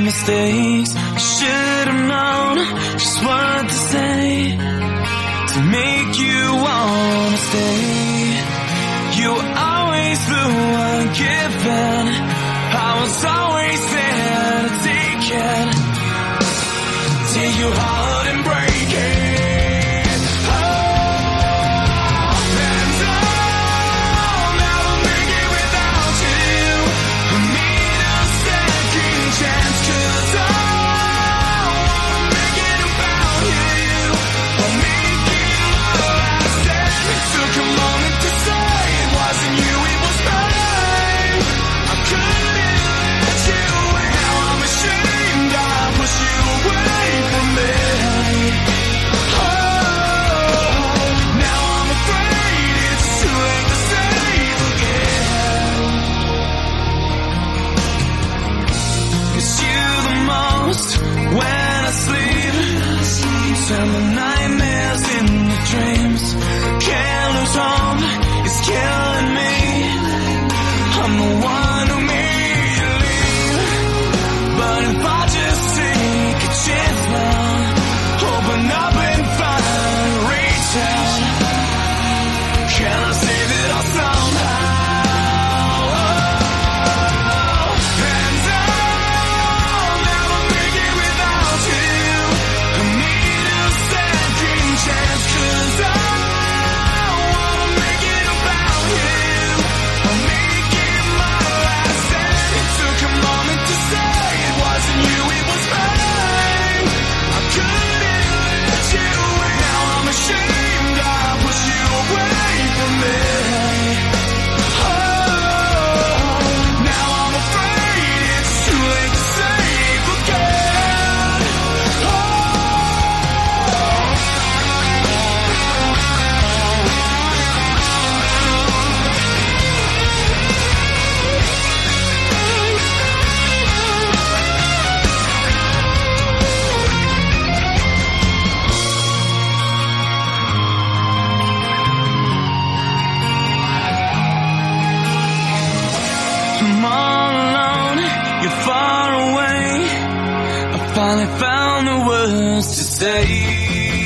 mistakes. I should have known just what to say to make you wanna stay. You were always the one giving, I was always there to take it, take your heart and break it. When I sleep, turn the nightmares into dreams. Can't lose hope, it's killing me. I'm the one who made you leave. But if I just take a chance now, open up and find, reach out, can I save it all somehow? Finally found the words to say.